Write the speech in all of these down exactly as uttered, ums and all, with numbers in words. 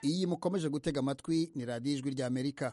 iyi mukomeje gutega amatwi ni radiyo ijwi ry'Amerika.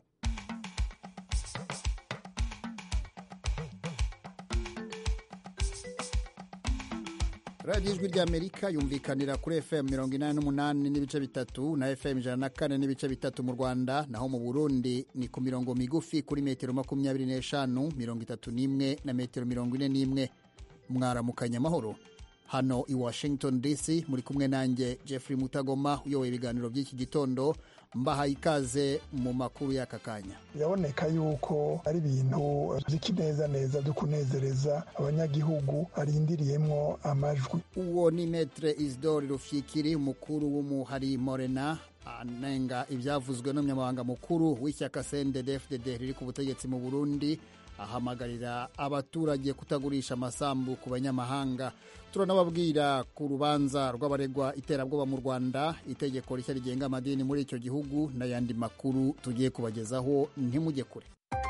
radiyo ijwi ry'Amerika yumvikanira kuri F M mirongo inani n'umunani n'ibice bitatu na F M ijana na kane n'ibice bitatu mu Rwanda, naho mu Burundi ni ku mirongo migufi kuri metero makumyabiri n'eshanu, mirongo itatu n'imwe na metero mirongo ine n'imwe. Mwaramukanya amahoro. Hano i Washington D C muri kumwe nanjye Jeffrey Mutagoma uyoboye ibiganiro by'iki gitondo, mbaha ikaze mu makuru y'aka kanya. Yaboneka yuko ari ibintu by'ikineza neza byo kunezereza abanyagihugu arindiriyemwo amajwi. Uwo ni Maître Isidore Rufyikiri, umukuru w'umuhari Morena, anenga ibyavuzwe n'umunyamabanga mukuru w'ishyaka C N D D F D D riri ku butegetsi mu Burundi, ahamagarira abaturage kutagurisha amasambu ku banyamahanga. Turanababwira ku rubanza rw'abaregwa iterabwoba mu Rwanda, itegeko rishya rigenga amadini muri icyo gihugu, n'ayandi makuru tugiye kubagezaho, ntimujye kure.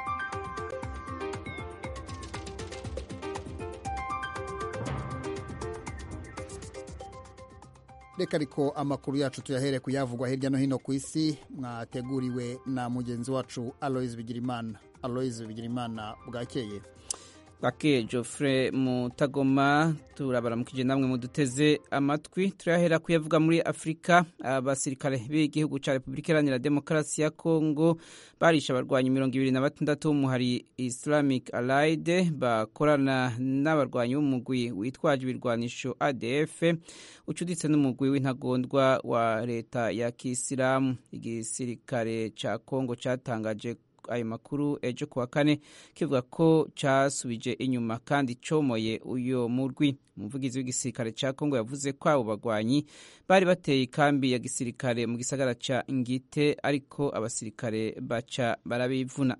Reka ariko amakuru yacu tuyahere kuyavugwa hirya no hino ku isi, mwateguriwe na mugenzi wacu Aloys Bigirimana. Aloys Bigirimana, bwakeye. Bake Geoffrey Mutagoma, turabaramukije namwe muduteze amatwi. Turahera kuyavuga muri Afrika. Abasirikare b'igihugu cya Repubulika Iharanira Demokarasi ya Kongo barisha abarwanyi mirongo ibiri na batandatu b'umuhari Islamic Allied bakorana n'abarwanyi b'umugwi witwaje ibirwanisho A D F ucuditse n'umugwi w'intagondwa wa leta ya Kisilamu. Igisirikare cya Kongo cyatangaje ayo makuru ejo kuwa kane kivuga ko cyasubije inyuma kandi comoye uyo murwi. Umuvugizi w'igisirikare cya Kongo yavuze ko abo bagwanyi bari bateye ikambi ya gisirikare mu gisagara ca Ngite, ariko abasirikare baca barabivuna.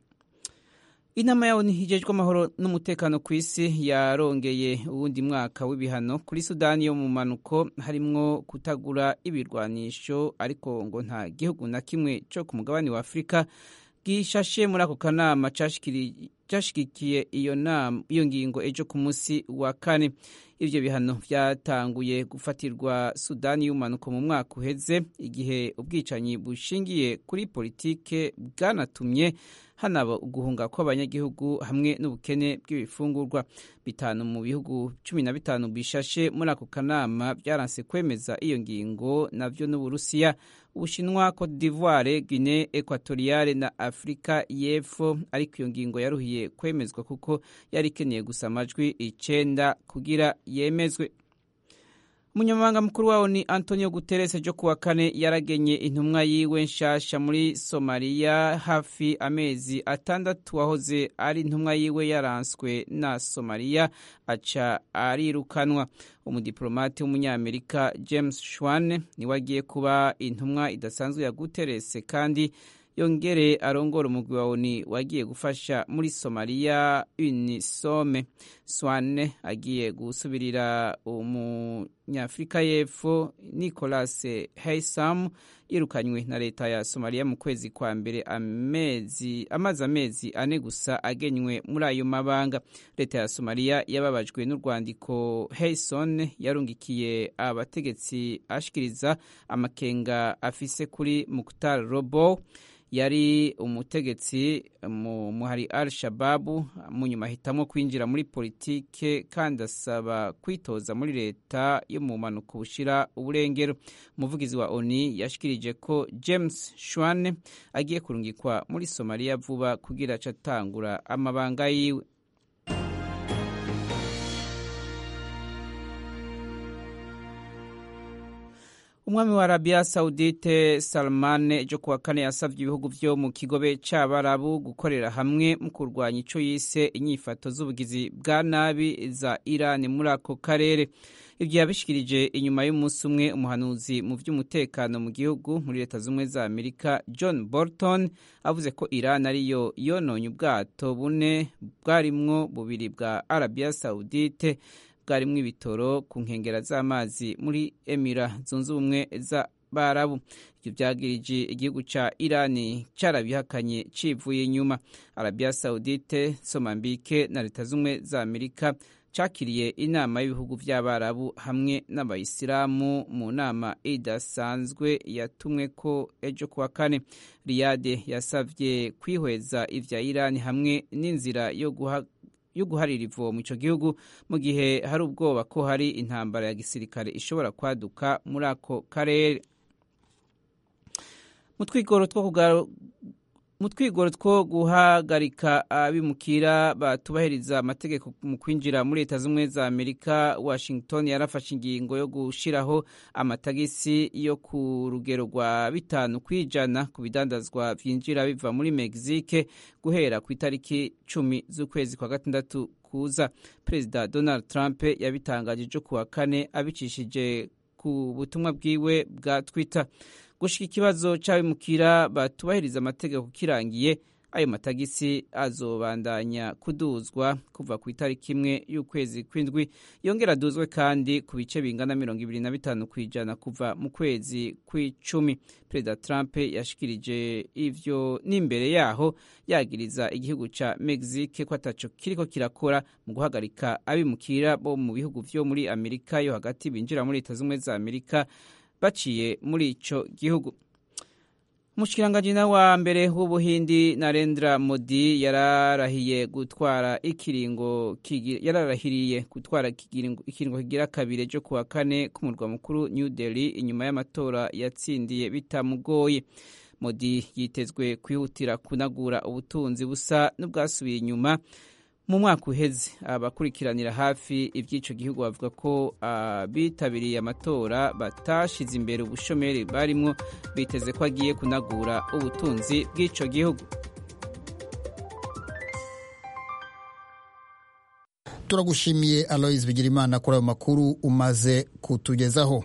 Inama yawo hijejwe amahoro n'umutekano ku isi yarongeye uwundi mwaka w'ibihano kuri Sudani yo mu manuko, harimwo kutagura ibirwanisho, ariko ngo nta gihugu na kimwe cyo ku mugabane wa Afrika gishashe muri ako kanama cyashigikiye iyo nama iyo ngingo ejo ku munsi wa kane. Ivyo bihano vyatanguye gufatirwa Sudani y'umanuko mu mwaka uheze, igihe ubwicanyi bushingiye kuri politike bwanatumye hanaba uguhunga kw'abanyagihugu hamwe n'ubukene bw'ibifungurwa. Bitanu mu bihugu cumi na bitanu bishashe muri ako kanama byaranse kwemeza iyo ngingo, navyo n'Uburusiya, Ubushinwa, Cote d'Ivoire, Guinée Equatoriale na Afrika y'Epfo, ariko iyo ngingo yaruhiye kwemezwa kuko yari ikeneye gusa amajwi icenda kugira yemezwe. Umunyamabanga mukuru wawo ni Antonio Guterres ejo kuwa kane yaragenye intumwa yiwe nshasha muri Somalia, hafi amezi atandatu wahoze ari intumwa yiwe yaranswe na Somalia aca arirukanwa. Umudiplomate w'umunyamerika James Schwan niwe agiye kuba intumwa idasanzwe ya Guterres, kandi yongere arongora umugwi wa O N U wagiye gufasha muri Somalia UNISOM. Swane agiye gusubirira umunyafrika y'Epfo Nicholas Haysom yirukanywe na leta ya Somalia mu kwezi kwa mbere, amezi amaze amezi ane gusa agenywe muri ayo mabanga. Leta ya Somalia yababajwe n'urwandiko Haysom yarungikiye abategetsi ashikiriza amakenga afise kuri Mukhtar Robo, yari umutegetsi mu muhari Al-Shabaab, mu nyuma hitamo kwinjira muri politike kandi asaba kwitoza muri leta yo mu manuko bushira uburengero. Umuvugizi wa O N U yashikirije ko James Schwan agiye kurungikwa muri Somalia vuba kugira acatangura amabanga yiwe. Umwami wa Arabia Saudite Salman ejo kuwa kane yasavye ibihugu vyo mu kigobe c'Abarabu gukorera hamwe mu kurwanya ico yise inyifato z'ubugizi bwa nabi za Iran muri ako karere. Ivyo yabishikirije inyuma y'umunsi umwe umuhanuzi mu vy'umutekano mu gihugu muri Leta Zumwe za Amerika John Bolton avuze ko Iran ariyo yononye ubwato bune bwarimwo bubiri bwa Arabia Saudite bwarimwo ibitoro ku nkengera z'amazi muri Emira Zunze Ubumwe za Barabu. Ivyo vyagirije igihugu ca Iran carabihakanye civuye inyuma. Arabia Saudite, Mozambique na Leta Zumwe za Amerika cakiriye inama y'ibihugu vy'abarabu hamwe n'abayisilamu mu nama idasanzwe yatumwe ko ejo kuwa kane. Riyade yasavye kwihweza ivya Irani hamwe n'inzira yo guha yo guharira ivomo ico gihugu mu gihe hari ubwoba ko hari intambara ya gisirikare ishobora kwaduka muri ako karere. Mu twigoro two kugaru mu twigoro two guhagarika abimukira batubahiriza amategeko mu kwinjira muri Leta Zunze za Amerika, Washington yarafashe ingingo yo gushiraho amatagisi yo ku rugero rwa bitanu kwijana ku bidandazwa vyinjira biva muri Mexique guhera ku itariki cumi z'ukwezi kwa gatandatu kuza. Perezida Donald Trump yabitangaje ejo kuwa kane abicishije ku butumwa bwiwe bwa Twitter. Gushika ikibazo c'abimukira batubahiriza amategeko kirangiye, ayo matagisi azobandanya kuduzwa kuva ku itariki imwe y'ukwezi kw'indwi, yongera aduzwe kandi ku bice bingana mirongo ibiri na bitanu kwijana kuva mu kwezi kw'icumi. Perezida Trump yashikirije ivyo n'imbere yaho yagiriza igihugu ca Mexique ko ataco kiriko kirakora mu guhagarika abimukira bo mu bihugu vyo muri Amerika yo hagati binjira muri Leta Zunze za Amerika baciye muri ico gihugu. Umushikiranganji wa mbere w'Ubuhindi Narendra Modi yararahiye gutwara ikiringo yararahiriye gutwara ikiringo kigira kabiri ejo kuwa kane ku murwa mukuru New Delhi inyuma y'amatora yatsindiye bitamugoye. Modi yitezwe kwihutira kunagura ubutunzi busa n'ubwasubiye inyuma mu mwaka uheze. Abakurikiranira hafi ivy'ico gihugu bavuga ko abitabiriye amatora batashize imbere ubushomeri barimwo, biteze ko agiye kunagura ubutunzi bw'ico gihugu. Turagushimiye Aloys Bigirimana kuri ayo makuru umaze kutugezaho.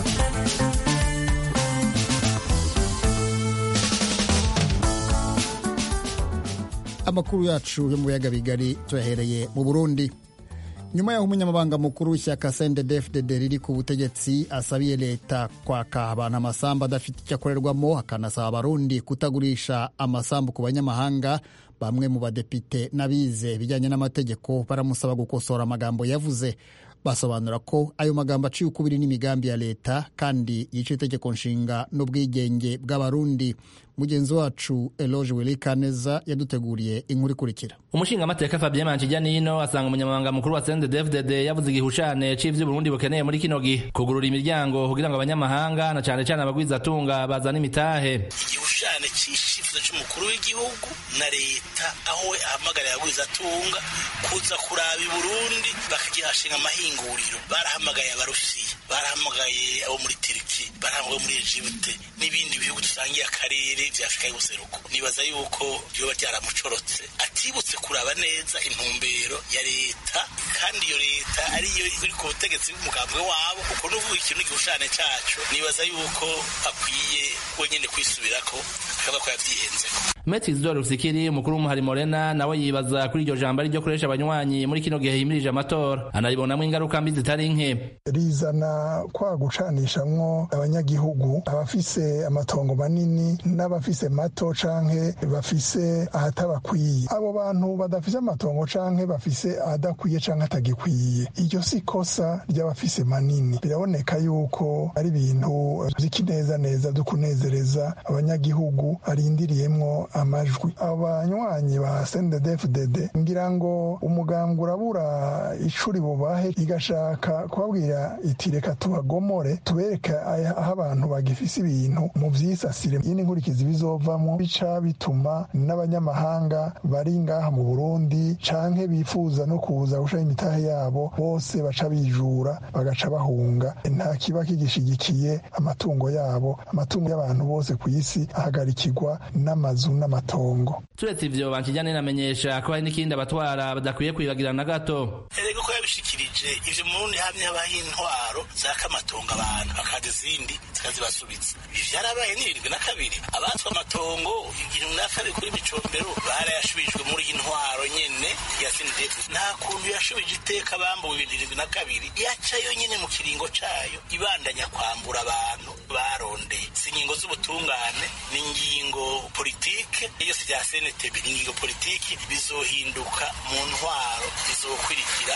Amakuru yacu yo mu biyaga bigari tuyahereye mu Burundi. Nyuma y'aho umunyamabanga mukuru w'ishyaka C N D D F D D riri ku butegetsi asabiye leta kwaka abantu amasambu adafite icyo akorerwamo, akanasaba abarundi kutagurisha amasambu ku banyamahanga, bamwe mu badepite n'abize bijyanye n'amategeko baramusaba gukosora amagambo yavuze. Basobanura ko ayo magambo aciye ukubiri n'imigambi ya leta kandi yica itegeko nshinga n'ubwigenge bw'abarundi. Mugenzi wacu Eloge Welikaneza yaduteguriye inkuru ikurikira. Umushinga amateka Fabien Manchijyanino asanga umunyamabanga mukuru wa C N D D F D D yavuze igihushane c'ivyo Burundi bukeneye muri kino gihe, kugurura imiryango kugira ngo abanyamahanga na cane cane abagwizatunga bazana imitahe. Igihushane c'ishifuzo c'umukuru w'igihugu na leta aho ahamagarira abagwizatunga kuza kuraba i Burundi bakagihashinga amahinguriro. Barahamagaye abarusiya, barahamagaye abo muri Turki, barahamagaye muri Egypte n'ibindi bihugu dusangiye akarere vya Afrika y'ubuseruko. Nibaza yuko byoba byaramucorotse atibutse kuraba neza intumbero ya leta, kandi iyo leta ariyo iri ku butegetsi bw'umugambwe wabo. Uko nuvuga ikintu igihushane cacu, nibaza yuko akwiye wenyene kwisubirako akaba ko yavyihenzeko. Maître Isidore Rufikiri umukuru w'umuhari Morena nawe yibaza kuri iryo jambo ryo kuresha abanywanyi muri kino gihe himirije amatora, anaribonamwo ingaruka mbi zitari nke. Rizana kwa gucanishamwo abanyagihugu, abafise amatongo manini n'abafise mato canke bafise ahatabakwiye. Abo bantu badafise amatongo canke bafise ahadakwiye canke atagikwiye, iryo si kosa ry'abafise manini. Biraboneka yuko ari ibintu vy'ikineza neza dukunezereza abanyagihugu arindiriyemwo amajwi. Abanywanyi ba C N D D F D D ngira ngo umugambwe urabura icuri bubahe, igashaka kubabwira iti reka tubagomore tubereka aho abantu bagifise ibintu mu vyisasire. Iyi ni inkurikizi bizovamwo, bica bituma n'abanyamahanga bari ngaha mu Burundi canke bifuza no kuza gushaka imitahe yabo bose baca bijura bagaca bahunga. Nta kiba kigishigikiye amatungo yabo. Amatungo y'abantu bose ku isi ahagarikirwa n'amazu n'amatongo. Turetse ivyo Banchijyane namenyesha ko hari n'ikindi abatwara badakwiye kwibagirana na gato. Erego ko yabishikirije ivyo mu Burundi hamwe habaho intwaro zaka amatongo abantu akaza izindi zikazibasubiza. Ibi vyarabaye n'irindwi na kabiri. Abatwa amatongo igihumbi na kabiri kuri Micombero barayashubijwe muri intwaro nyene ya C N D D F. Nta kuntu yashubije iteka bambuwe irindwi na kabiri, yaca yo nyene mu kiringo cayo ibandanya kwambura abantu barondeye. Si ingingo z'ubutungane, ni ingingo politike, iyo si rya C N T B, ni ingingo politiki bizohinduka mu ntwaro zizokurikira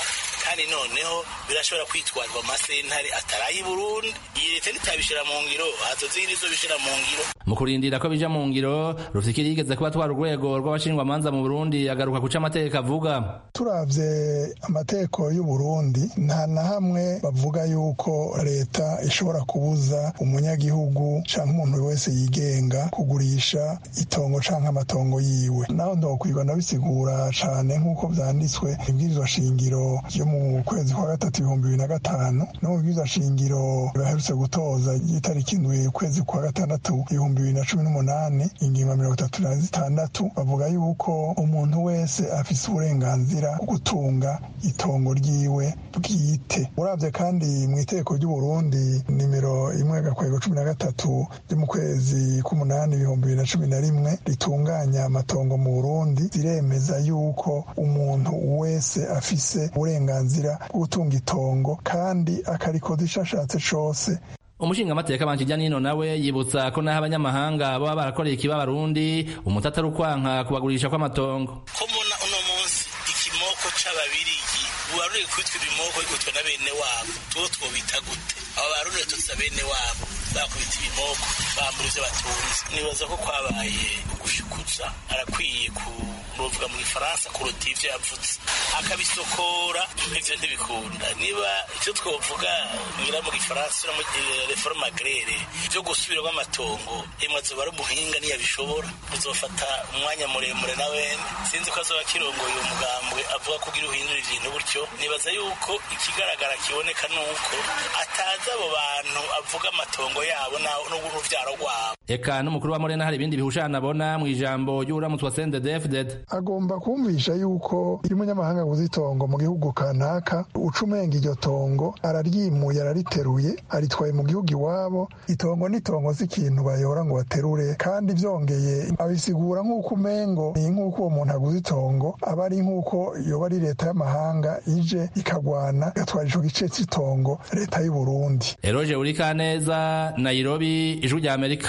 kandi noneho birashobora kwitwarwa amasentare ataraye i Burundi. Iyi leta nitabishira mu ngiro hazozira izo bishira mu ngiro. Mu kurindira ko bija mu ngiro, Rufikiri yigeze kuba twara urwego rw'abashingwamanza mu Burundi agaruka kuca amategeko avuga. Turavye amategeko y'u Burundi nta na hamwe bavuga yuko leta ishobora kubuza umunyagihugu canke umuntu wese yigenga kugurisha itongo canke amatongo yiwe. Naho ndokwirwa nabisigura cane nk'uko vyanditswe ibwirizwa shingiro ryo mu kwezi kwa gatatu ibihumbi bibiri na gatanu no mu bwirizwa shingiro baherutse gutoza itariki indwi ukwezi kwa gatandatu ibihumbi bibiri na cumi n'umunani ingingo mirongo itatu na zitandatu bavuga yuko umuntu wese afise uburenganzira bwo gutunga itongo ryiwe bwite. Uravye kandi mu itegeko ry'u Burundi nimero imwe gakwego cumi na gatatu ryo mu kwezi k'umunani ibihumbi bibiri na cumi na rimwe ritunganya amatongo mu Burundi ziremeza yuko umuntu wese afise uburenganzira bwo gutunga itongo kandi akarikodesha ashatse cose. Umushinga amateka Manchijya Nino nawe yibutsa ko naho abanyamahanga baba barakoreye ikiba Barundi umutata rukwanka kubagurisha kw'amatongo. Ko muna uno munsi ikimoko c'ababirigi uwaruri kwitwa ibimoko igutwa na bene wabo tuwo twobita gute? Aba Barundi tutsa bene wabo bakubita ibimoko bamburize batunze. Nibaza ko kwabaye gushikuza arakwiye ku novuga mu Gifaransa kuruta ivyo yavutse akabisokora ivyo ntibikunda. Niba icyo twovuga ngira mu Gifaransa no mu reforme agraire byo gusubira kw'amatongo imwazo bari umuhinga niyabishobora uzofata umwanya muremure nawe sinzi ko azoba kirongoye uyu mugambwe avuga kugira uhindura ibintu buryo. Nibaza yuko ikigaragara kiboneka nuko ataza abo bantu avuga amatongo yabo n'uruvyaro rwabo. Eka n'umukuru wa Morena hari ibindi bihushana abona mu ijambo ry'uramutse wa C N D D F D D. Agomba kumvisha yuko iyo umunyamahanga aguze itongo mu gihugu kanaka ucumenga iryo tongo araryimuye arariteruye aritwaye mu gihugu iwabo. Itongo n'itongo si ikintu bayora ngo baterure, kandi vyongeye abisigura nk'uko umengo ni nk'uko uwo muntu aguze itongo aba ari nk'uko yoba ari leta y'amahanga ije ikagwana igatwara ico gice c'itongo leta y'u Burundi. Eroje Urikaneza, Nairobi, Ijwi rya Amerika.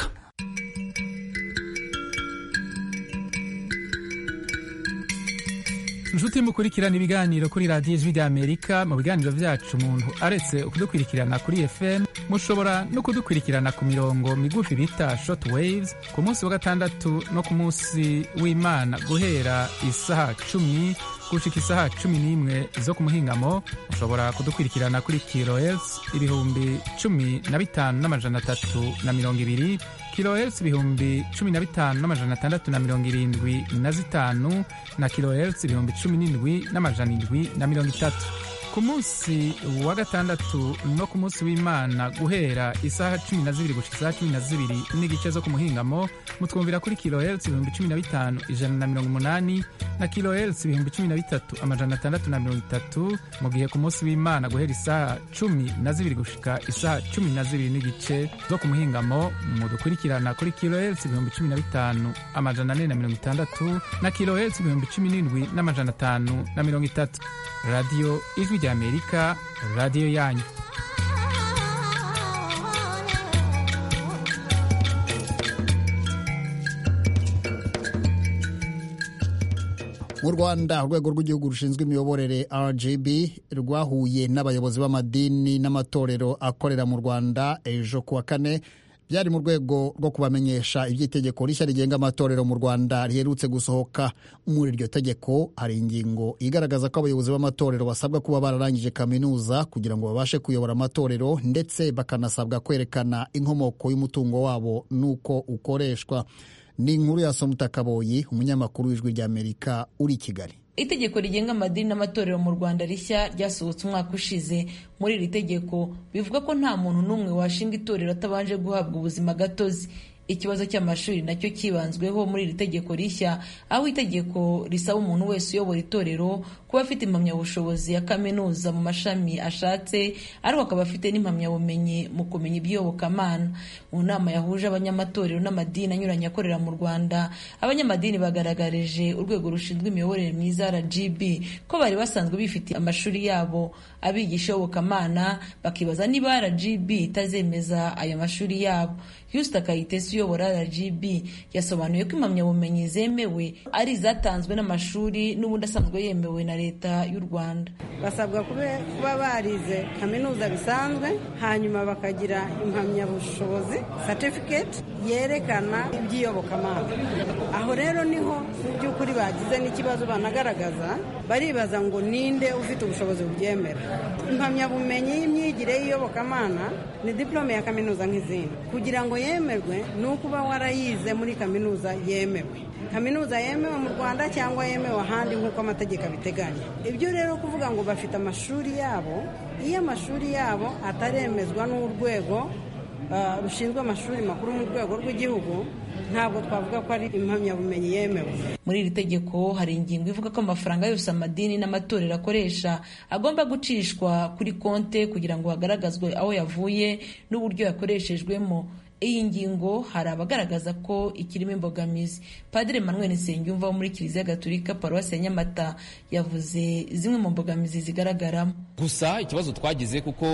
Nshuti mukurikirana ibiganiro kuri radiyo Ijwi rya Amerika. Mu biganiro vyacu umuntu aretse ukudukurikirana kuri F M mushobora no kudukurikirana ku mirongo migufi bita short waves ku munsi wa gatandatu no ku munsi w'Imana guhera isaha cumi gushika isaha cumi n'imwe zo ku muhingamo. Mushobora kudukurikirana kuri kilohertz ibihumbi cumi na bitanu n'amajana atatu na mirongo ibiri, kilohertz ibihumbi cumi na bitanu n'amajana atandatu na mirongo irindwi na zitanu na kilohertz ibihumbi cumi n'indwi n'amajana indwi na mirongo itatu. Ku munsi wa gatandatu no ku munsi w'Imana guhera isaha cumi na zibiri gushika isaha cumi na zibiri n'igice zo ku muhingamo mutwumvira kuri kilohertz ibihumbi cumi na bitanu ijana na mirongo umunani na kilohertz ibihumbi cumi na bitatu amajana atandatu na mirongo itatu, mu gihe ku munsi w'Imana guhera isaha cumi na zibiri gushika isaha cumi na zibiri n'igice zo ku muhingamo mudukurikirana kuri kilohertz ibihumbi cumi na bitanu amajana ane na mirongo itandatu na kilohertz ibihumbi cumi n'indwi n'amajana atanu na mirongo itatu. Radio Ijwi rya Amerika, radio yanyu. Mu Rwanda urwego rw'igihugu rushinzwe imiyoborere R G B rwahuye n'abayobozi b'amadini n'amatorero akorera mu Rwanda ejo kuwa kane. Byari mu rwego rwo kubamenyesha iby'itegeko rishya rigenga amatorero mu Rwanda riherutse gusohoka. Muri iryo tegeko hari ingingo igaragaza ko abayobozi b'amatorero basabwa kuba bararangije kaminuza kugira ngo babashe kuyobora amatorero, ndetse bakanasabwa kwerekana inkomoko y'umutungo wabo n'uko ukoreshwa. Ni inkuru ya Somutakaboyi, umunyamakuru w'Ijwi rya Amerika uri i Kigali. Itegeko rigenga amadini n'amatorero mu Rwanda rishya ryasohotse umwaka ushize. Muri iri tegeko bivuga ko nta muntu n'umwe washinga itorero atabanje guhabwa ubuzima gatozi. Ikibazo cy'amashuri nacyo kibanzweho muri iri tegeko rishya, aho itegeko risaba umuntu wese uyobora itorero kuba afite impamyabushobozi ya kaminuza mu mashami ashatse, ariko akaba afite n'impamyabumenyi mu kumenya iby'iyobokamana. Mu nama yahuje abanyamatorero n'amadini anyuranye akorera mu Rwanda, abanyamadini bagaragarije urwego rushinzwe imiyoborere myiza R G B ko bari basanzwe bifitiye amashuri yabo abigisha iyobokamana, bakibaza niba R G B itazemeza aya mashuri yabo. Yusta Kayitesi kayitesi uyobora R G B yasobanuye ko impamyabumenyi zemewe ari izatanzwe n'amashuri n'ubundi asanzwe yemewe na leta y'u Rwanda. Basabwa kuba barize kaminuza bisanzwe, hanyuma bakagira impamyabushobozi certificate yerekana iby'iyobokamana. Aho rero niho mu by'ukuri bagize n'ikibazo banagaragaza, baribaza ngo ninde ufite ubushobozi bubyemera. Impamyabumenyi y'imyigire y'iyobokamana ni diplome ya kaminuza nk'izindi. Kugira ngo yemerwe ni ukuba warayize muri kaminuza yemewe, kaminuza yemewe mu Rwanda cyangwa yemewe ahandi nk'uko amategeko abiteganya. Ibyo rero kuvuga ngo bafite amashuri yabo, iyo amashuri yabo ataremezwa n'urwego uh, rushinzwe amashuri makuru mu rwego rw'igihugu, ntabwo twavuga ko ari impamyabumenyi yemewe. Muri iri tegeko hari ingingo ivuga ko amafaranga yose amadini n'amatorero akoresha agomba gucishwa kuri konte kugira ngo hagaragazwe aho yavuye n'uburyo yakoreshejwemo. Iyi ngingo hari abagaragaza ko ikirimo imbogamizi. Padiri Emmanuel Nsengiyumva wo muri Kiliziya Gatolika Paruwasi ya Nyamata yavuze zimwe mu mbogamizi zigaragaramo. Gusa ikibazo twagize kuko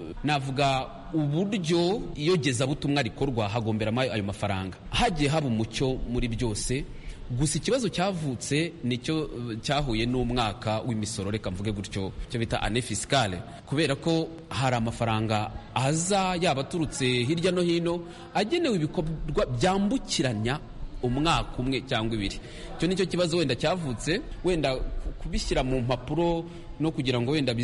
navuga uburyo iyogezabutumwa rikorwa hagomberamo ayo mafaranga, hagiye haba umucyo muri byose. Gusa ikibazo cyavutse nicyo cyahuye n'umwaka w'imisoro, reka mvuge gutyo, cyo bita année fiscale, kubera ko hari amafaranga aza yaba aturutse hirya no hino agenewe ibikorwa byambukiranya umwaka umwe cyangwa ibiri. Cyo nicyo kibazo wenda cyavutse, wenda kubishyira mu mpapuro no kugira ngo wenda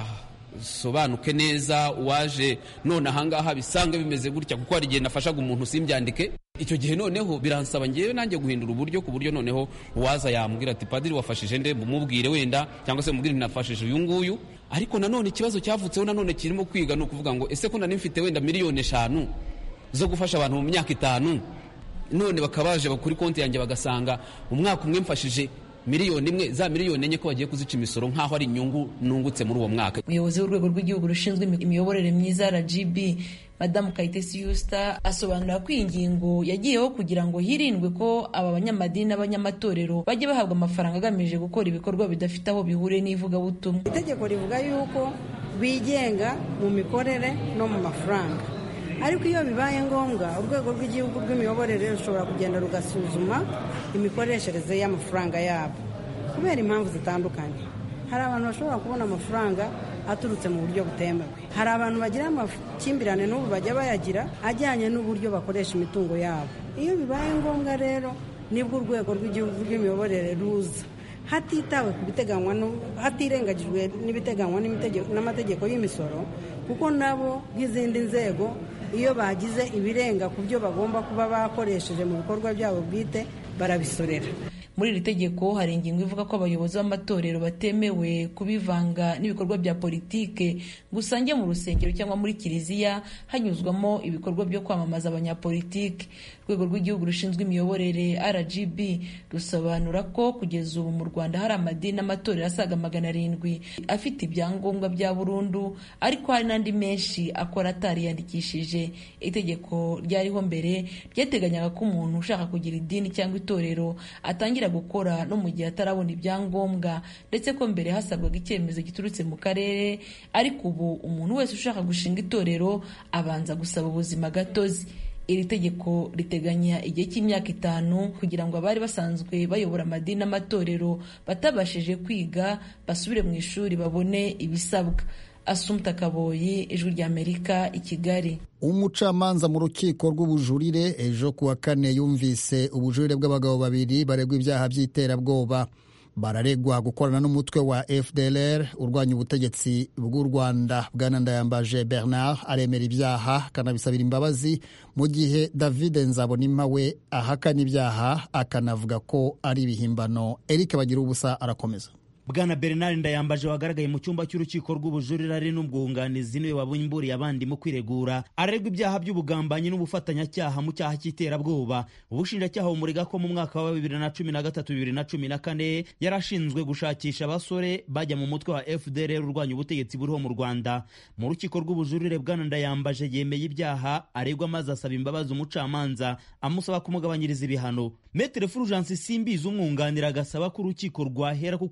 bizasobanuke neza uwaje none ahangaha bisange bimeze gutya, kuko hari igihe nafashaga umuntu simbyandike. Icyo gihe noneho biransaba ngewe nanjye guhindura uburyo, ku buryo noneho uwaza yambwira ati padiri wafashije nde, mumubwire wenda, cyangwa se mubwire nafashije uyu nguyu. Ariko nanone ikibazo cyavutseho nanone kirimo kwiga no kuvuga ngo ese ko nari mfite wenda miliyoni eshanu zo gufasha abantu mu myaka itanu, none bakabaje kuri konti yanjye bagasanga umwaka umwe mfashije miliyoni imwe, za miliyoni enye ko bagiye kuzica imisoro nk'aho ari inyungu nungutse muri uwo mwaka. Umuyobozi w'urwego rw'igihugu rushinzwe imiyoborere myiza R G B Madamu Kayitesi Yusta asobanura ko iyi ngingo yagiyeho kugira ngo hirindwe ko aba banyamadini n'abanyamatorero bajye bahabwa amafaranga agamije gukora ibikorwa bidafite aho bihuriye n'ivugabutumwa. Itegeko rivuga yuko bigenga mu mikorere no mu mafaranga, ariko iyo bibaye ngombwa urwego rw'igihugu rw'imiyoborere rushobora kugenda rugasuzuma imikoreshereze y'amafaranga yabo kubera impamvu zitandukanye. Hari abantu bashobora kubona amafaranga aturutse mu buryo butemewe, hari abantu bagira amakimbirane n'ubu bajya bayagira ajyanye n'uburyo bakoresha imitungo yabo. Iyo bibaye ngombwa rero nibwo urwego rw'igihugu rw'imiyoborere ruza, hatitawe ku biteganywa, hatirengagijwe n'ibiteganywa n'amategeko y'imisoro, kuko nabo nk'izindi nzego iyo bagize ibirenga ku byo bagomba kuba bakoresheje mu bikorwa byabo bwite barabisorera. Muri iri tegeko hari ingingo ivuga ko abayobozi b'amatorero batemewe kubivanga n'ibikorwa bya politike, gusa njye mu rusengero cyangwa muri kiliziya hanyuzwamo ibikorwa byo kwamamaza abanyapolitike. Urwego rw'igihugu rushinzwe imiyoborere R G B rusobanura ko kugeza ubu mu Rwanda hari amadini n'amatorero asaga magana arindwi afite ibyangombwa bya burundu, ariko hari n'andi menshi akora atariyandikishije. Itegeko ryariho mbere ryateganyaga ko umuntu ushaka kugira idini cyangwa itorero atangira gukora no mu gihe atarabona ibyangombwa, ndetse ko mbere hasabwaga icyemezo giturutse mu karere, ariko ubu umuntu wese ushaka gushinga itorero abanza gusaba ubuzima gatozi. Iri tegeko riteganya igihe cy'imyaka itanu kugira ngo abari basanzwe bayobora amadini n'amatorero batabashije kwiga basubire mu ishuri babone ibisabwa. Assumpta Kaboyi, Ijwi ry'Amerika, i Kigali. Umucamanza mu rukiko rw'ubujurire ejo kuwa kane yumvise ubujurire bw'abagabo babiri baregwa ibyaha by'iterabwoba. Bararegwa gukorana n'umutwe wa F D L R urwanya ubutegetsi bw'u Rwanda. Bwana Ndayambaje Bernard aremera ibyaha akanabisabira imbabazi, mu gihe David Nzabonimpa we ahakana ibyaha akanavuga ko ari ibihimbano. Eric Bagirubusa arakomeza. Bwana Bernard Ndayambaje wagaragaye mu cyumba cy'urukiko rw'ubujurire ari n'ubwunganizi niwe wabumburiye abandi mu kwiregura, aregwa ibyaha by'ubugambanyi n'ubufatanyacyaha mu cyaha cy'iterabwoba. Ubushinjacyaha bumurega ko mu mwaka wa bibiri na cumi na gatatu bibiri na cumi na kane yarashinzwe gushakisha abasore bajya mu mutwe wa F D L R urwanya ubutegetsi buriho mu Rwanda. Mu rukiko rw'ubujurire Bwana Ndayambaje yemeye ibyaha aregwa maze asaba imbabazi umucamanza amusaba kumugabanyiriza ibihano. Maître Fulgence Simbizi umwunganira agasaba ko urukiko rwahera ku kwemera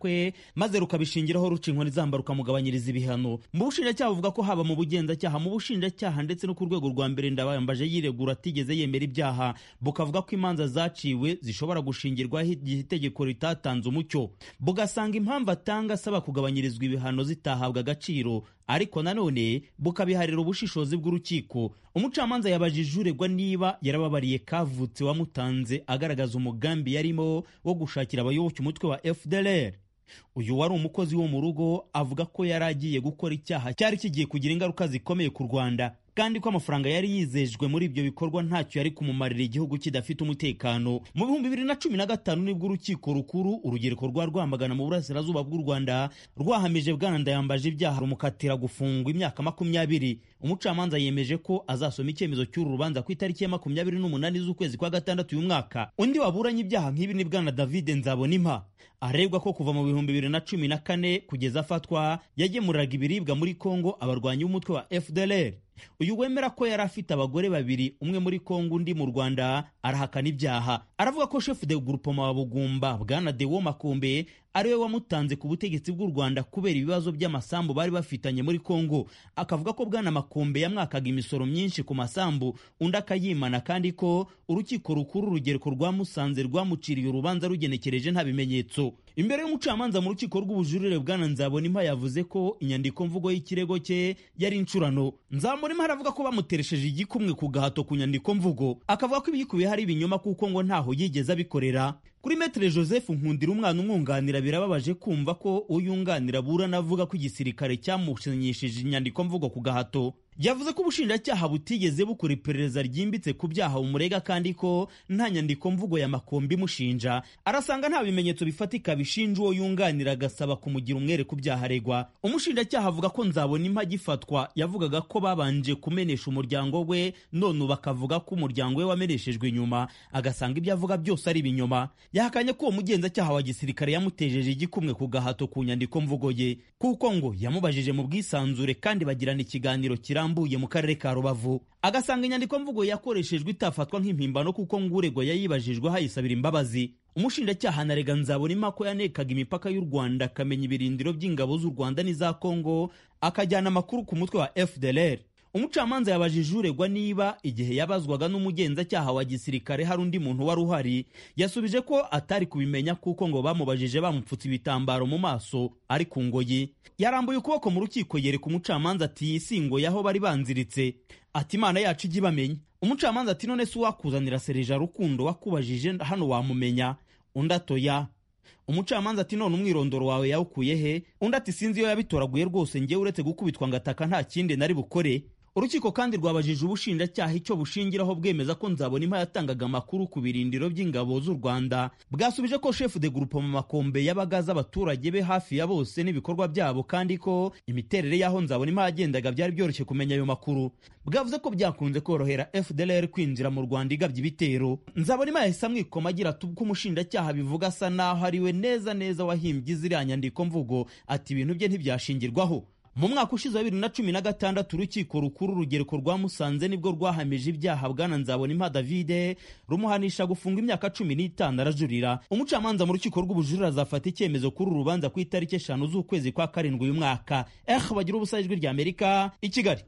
kwe maze rukabishingiraho ruca inkoni zamba rukamugabanyiriza ibihano. Mu bushinjacyaha buvuga ko haba mu bugenzacyaha, mu bushinjacyaha ndetse no ku rwego rwa mbere Ndayambaje yiregura atigeze yemera ibyaha, bukavuga ko imanza zaciwe zishobora gushingirwaho igihe itegeko ritatanze umucyo, bugasanga impamvu atanga asaba kugabanyirizwa ibihano zitahabwa agaciro, ariko nanone bukabiharira ubushishozi bw'urukiko. Umucamanza yabajije uregwa niba yarababariye Kavutse wamutanze agaragaza umugambi yarimo wo gushakira abayoboke umutwe wa F D L R. Uyu wari umukozi wo mu rugo avuga ko yari agiye gukora icyaha cyari kigiye kugira ingaruka zikomeye ku Rwanda, kandi ko amafaranga yari yizejwe muri ibyo bikorwa ntacyo yari kumumarira igihugu kidafite umutekano. Mu bihumbi bibiri na cumi na gatanu nibwo urukiko rukuru urugereko rwa Rwamagana mu burasirazuba bw'u Rwanda rwahamije Bwana Ndayambaje ibyaha rumukatira gufungwa imyaka makumyabiri. Umucamanza yemeje ko azasoma icyemezo cy'uru rubanza ku itariki ya makumyabiri n'umunani z'ukwezi kwa gatandatu uyu mwaka. Undi waburanye ibyaha nk'ibi ni Bwana David Nzabonimpa, aregwa ko kuva mu bihumbi bibiri na cumi na kane kugeza afatwa yagemuriraga ibiribwa muri Kongo abarwanyi b'umutwe wa F D L R. Uyu wemera ko yari afite abagore babiri, umwe muri Kongo undi mu Rwanda, arahakana ibyaha. Aravuga ko chef de groupement wa Bugumba Bwana Deo Makombe ariwe wamutanze ku butegetsi bw'u Rwanda kubera ibibazo by'amasambu bari bafitanye muri Kongo. Akavuga ko Bwana Makombe yamwakaga imisoro myinshi ku masambu undi akayimana, kandi ko urukiko rukuru urugereko rwa Musanze rwamuciriye urubanza rugenekereje nta bimenyetso. Imbere y'umucamanza mu rukiko rw'ubujurire Bwana Nzabonimpa yavuze ko inyandiko mvugo y'ikirego cye yari incurano. Nzabonimpa aravuga ko bamuteresheje igikumwe ku gahato ku nyandiko mvugo, akavuga ko ibikubiye hari ibinyoma kuko ngo ntaho yigeze abikorera. Kuri Maître Joseph Nkundira umwana umwunganira birababaje kumva ko uyunganira burana avuga ko igisirikare cyamushanyishije inyandiko mvugo ku gahato. Yavuze ko ubushinjacyaha butigeze bukora iperereza ryimbitse ku byaha umurega, kandi ko nta nyandiko mvugo ya Makombe imushinja. Arasanga nta bimenyetso bifatika bishinja uwo yunganira, agasaba kumugira umwere ku byaha aregwa. Umushinjacyaha avuga ko Nzabonimpa gifatwa yavugaga ko babanje kumenesha umuryango we, none bakavuga ko umuryango we wameneshejwe inyuma, agasanga ibyo avuga byose ari ibinyoma. Yahakanye ko uwo mugenzacyaha wa gisirikare yamutejeje igikumwe ku gahato ku nyandiko mvugo ye, kuko ngo yamubajije mu bwisanzure kandi bagirana ikiganiro kirambuye mu karere ka Rubavu. Agasanga inyandiko mvugo yakoreshejwe itafatwa nk'impimbano kuko ngo uregwa yayibajijwe hayisabira imbabazi. Umushinjacyaha anarega Nzabonimpa ko yanekaga imipaka y'u Rwanda, akamenya ibirindiro by'ingabo z'u Rwanda n'iza Kongo, akajyana amakuru ku mutwe wa F D L R. Umucamanza yabajije uregwa niba igihe yabazwaga n'umugenzacyaha wa gisirikare hari undi muntu wari uhari. Yasubije ko atari kubimenya kuko ngo bamubajije bamupfutse ibitambaro mu maso ari ku ngoyi. Yarambuye ukuboko mu rukiko yereka umucamanza ati isingo yaho bari banziritse, ati Imana yacu ijye ibamenya. Umucamanza ati none se uwakuzanira Sereja Rukundo wakubajije hano wamumenya? Undi atoya. Umucamanza ati none umwirondoro wawe yawukuye he? Undi ati sinzi iyo yabitoraguye rwose, ngewe uretse gukubitwa ngataka nta kindi nari bukore. Urukiko kandi rwabajije ubushinjacyaha icyo bushingiraho bwemeza ko Nzabonimpa yatangaga amakuru ku birindiro by'ingabo z'u Rwanda. Bwasubije ko chef de groupement Makombe yabagaza abaturage be hafi ya bose n'ibikorwa byabo, kandi ko imiterere y'aho Nzabonimpa yagendaga byari byoroshye kumenya ayo makuru. Bwavuze ko byakunze korohera F D L R kwinjira mu Rwanda igabye ibitero. Nzabonimpa yahise amwikoma agira ati ko umushinjacyaha bivuga asa naho ariwe neza neza wahimbye ziriya nyandiko mvugo, ati ibintu bye ntibyashingirwaho. Mu mwaka ushize wa bibiri na cumi na gatandatu urukiko rukuru urugereko rwa Musanze nibwo rwahamije ibyaha Bwana Nzabonimpa David, rumuhanisha gufunga imyaka cumi n'itanu arajurira. Umucamanza mu rukiko rw'ubujurire azafata icyemezo kuri uru rubanza ku itariki eshanu z'ukwezi kwa karindwi uyu mwaka. Eh bagira ubusa ijwi rya Amerika i Kigali.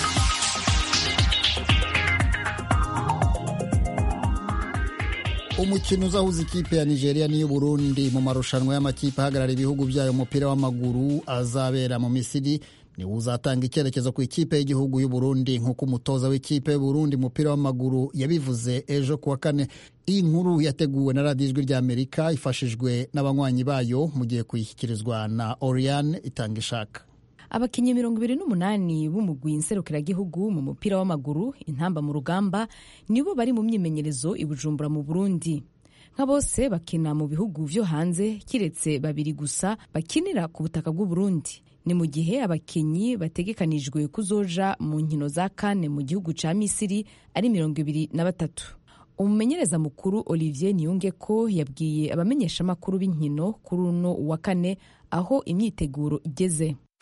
Umukino uzahuza ikipe ya Nigeria n'iyo Burundi mu marushanwa y'amakipe ahagarara ibihugu byayo umupira w'amaguru azabera mu Misiri ni uzatanga icyerekezo ku ikipe y'igihugu y'u Burundi, nk'uko umutoza w'ikipe y'u Burundi umupira w'amaguru yabivuze ejo kuwa kane. Iyi nkuru yateguwe na radiyo ijwi rya Amerika ifashijwe n'abanywanyi bayo mu gihe kuyishyikirizwa na Oriane Itangishaka. Abakinnyi mirongo ibiri n'umunani b'umugwi nserukiragihugu mu mupira w'amaguru intamba mu rugamba nibo bari mu myimenyerezo i Bujumbura mu Burundi. Nka bose bakina mu bihugu vyo hanze kiretse babiri gusa bakinira ku butaka bw'u Burundi. Ni mu gihe abakinnyi bategekanijwe kuzoja mu nkino za kane mu gihugu ca Misiri ari mirongo ibiri na batatu. Umumenyereza mukuru Olivier Niyungeko yabwiye abamenyesha makuru b'inkino kuri uno wa kane aho imyiteguro igeze.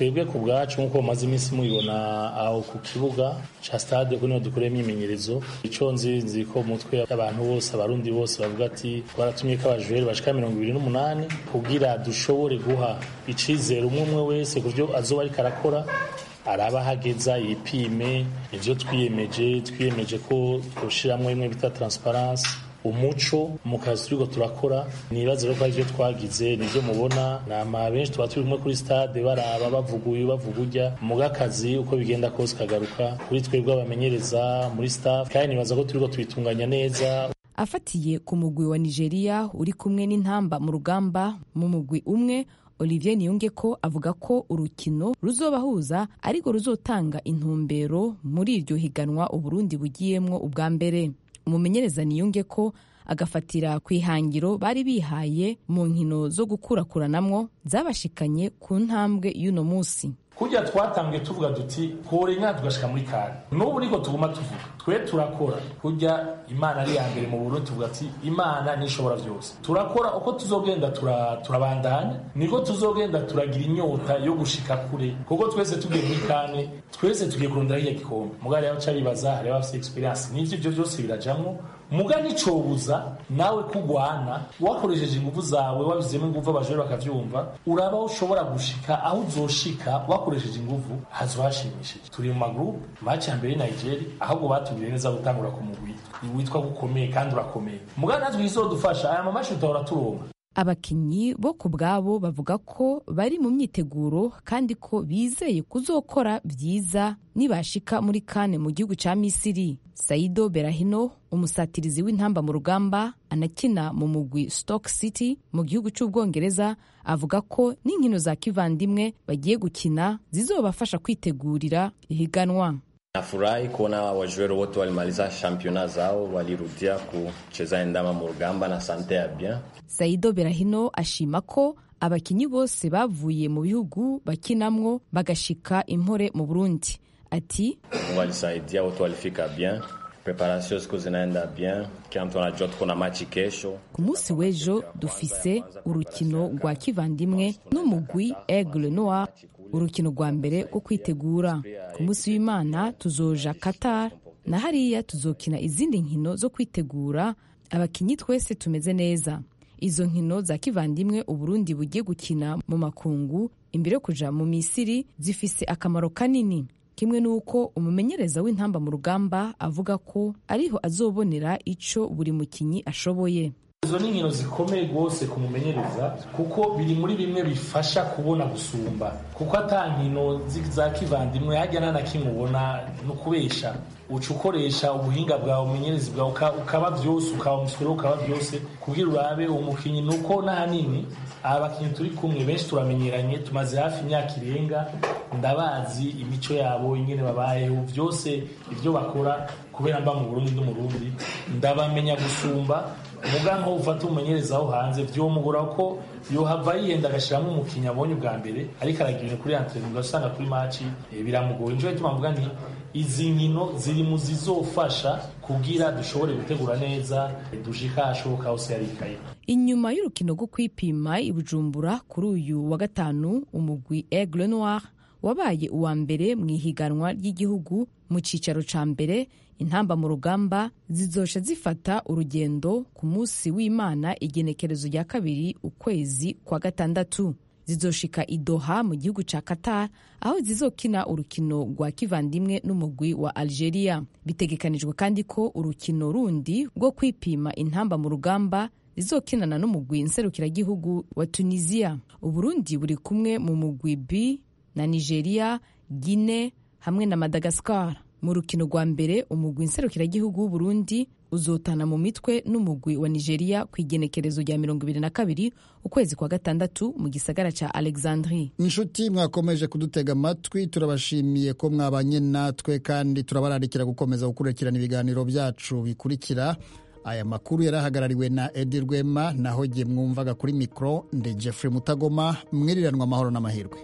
twebwe ku bwacu nk'uko mumaze iminsi mubibona aho ku kibuga ca stade ko niho dukoreye imyimenyerezo ico nzi nzi ko umutwe abantu bose abarundi bose bavuga ati twaratumye ko abajureri bashika mirongo ibiri n'umunani kugira dushobore guha icizere umwe umwe wese ku byo azoba ariko arakora araba hageza yipime ivyo twiyemeje twiyemeje ko twoshiramwo imwe bita transparence umuco mu kazi turiko turakora nibaza rero ko ivyo twagize nivyo mubona nama benshi tuba turi kumwe kuri stade baraba bavuguye bavugurya mu gakazi uko bigenda kose kagaruka kuri twebwe abamenyereza muri staff kandi nibaza ko turiko tubitunganya neza. Afatiye ku mugwi wa Nigeria uri kumwe n'intamba mu rugamba mu mugwi umwe, Olivier Niyongeko avuga ko urukino ruzobahuza ariko ruzotanga intumbero muri iryo higanwa Uburundi bugiyemwo ubwa mbere. Umumenyereza Niyongeko agafatira ku ihangiro bari bihaye mu nkino zo gukurakuranamwo zabashikanye ku ntambwe y'uno musi. Kujya twatangiye tuvuga duti kore nka tugashika muri kane n'ubu niko tuguma tuvuga twe turakora kujya Imana ari yambere mu Burundi tuvuga ati Imana nishobora byose turakora uko tuzogenda turabandanya niko tuzogenda turagira inyota yo gushika kure kuko twese tugiye muri kane twese tugiye kurondera iyo gikombe mugari yaho caribaza hari abafite experience n'ivyo byo byose birajamwo muga nicobuza nawe kugwana wakoresheje ingufu zawe wabizemo ingufu abajore bakavyumva uraba ushobora gushika aho uzoshika wakoresheje ingufu hazohashimishije. Turi mu magroup match ya mbere Nigeria ahubwo batubwiye neza gutangura ku mugwi witwa gukomeye kandi urakomeye muga natwe izodufasha aya mamashi utahora turonka. Abakinyi bo ku bwabo bavuga ko bari mu myiteguro kandi ko bizeye kuzokora vyiza nibashika muri kane mu gihugu ca Misiri. Saido Berahino umusatirizi w'intamba mu rugamba anakina mu mugwi Stoke City mu gihugu c'Ubwongereza avuga ko n'inkino za kivandimwe bagiye gukina zizobafasha kwitegurira ihiganwa. Nafurahi kuona wajuero wote walimaliza championnat zao walirudia kucheza ndama mu rugamba na sante ya bien. Saido Berahino ashima ko abakinyi bose bavuye mu bihugu bakinamwo bagashika impore mu Burundi. Ati walisaidia wote walifika bien. Preparation ziko zinaenda bien. Kanto tunajua tuko na match kesho. Ku munsi w'ejo dufise urukino rwa kivandimwe n'umugwi Aigle Noir, urukino rwa mbere rwo kwitegura. Ku munsi w'Imana tuzoja Qatar na hariya tuzokina izindi nkino zo kwitegura. Abakinyi twese tumeze neza. Izo nkino za kivandimwe Uburundi bugiye gukina mu makungu imbere yo kuja mu Misiri zifise akamaro kanini. Kimwe nuko umumenyereza w'intamba mu rugamba avuga ko ariho azobonera ico buri mukinyi ashoboye. Izo ni nkino zikomeye rwose kumumenyereza kuko biri muri bimwe bifasha kubona gusumba kuko ata nkino za kivandimwe hajya nana kimubona no kubesha uca ukoresha ubuhinga bwawe umenyerezi bwawe ukaba byose ukaba umusoro ukaba byose kugira urabe umukinyi nuko nahanini abakinyi turi kumwe benshi turamenyeranye tumaze hafi imyaka irenga ndabazi imico yabo ingene babayeho byose ibyo bakora kubera mba mu Burundi n'umurundi ndabamenya gusumba muga nko ufata umumenyereza aho hanze byo mugura ko yo hava yenda agashiramo umukinya abonye ubwa mbere ariko aragira kuri entraînement ugasanga kuri match e, biramugoye nje bituma mvuga nti izi nkino ziri mu zizofasha kugira dushobore gutegura neza dushika ashoboka hose yarikaye. Inyuma y'urukino rwo kwipima i Bujumbura kuri uyu wa gatanu umugwi Aigle Noir wabaye uwa mbere mu ihiganwa ry'igihugu mu cicaro ca mbere. Intamba mu rugamba zizosha zifata urugendo ku munsi w'Imana igenekerezo rya kabiri ukwezi kwa gatandatu. Zizoshika i Doha mu gihugu ca Qatar aho zizokina urukino rwa kivandimwe n'umugwi wa Algeria. Bitegekanijwe kandi ko urukino rundi rwo kwipima intamba mu rugamba zizokinana n'umugwi nserukiragihugu wa Tunisia. Uburundi buri kumwe mu mugwi B na Nigeria, Guinea hamwe na Madagascar. Mu rukino rwa mbere umugwi nserukiragihugu w'Uburundi uzotana mu mitwe n'umugwi wa Nigeria ku igenekerezo rya mirongo ibiri na kabiri ukwezi kwa gatandatu mu gisagara ca Alexandrie. Inshuti mwakomeje kudutega amatwi turabashimiye ko mwabanye natwe kandi turabararikira gukomeza gukurikirana ibiganiro byacu bikurikira. Aya makuru yarahagarariwe na Edi Rwema naho jye mwumvaga kuri mikro ndi Jeffrey Mutagoma. Mwiriranwa amahoro n'amahirwe.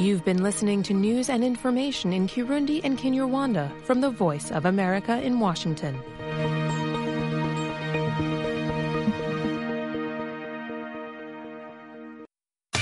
You've been listening to news and information in Kirundi and Kinyarwanda from the Voice of America in Washington.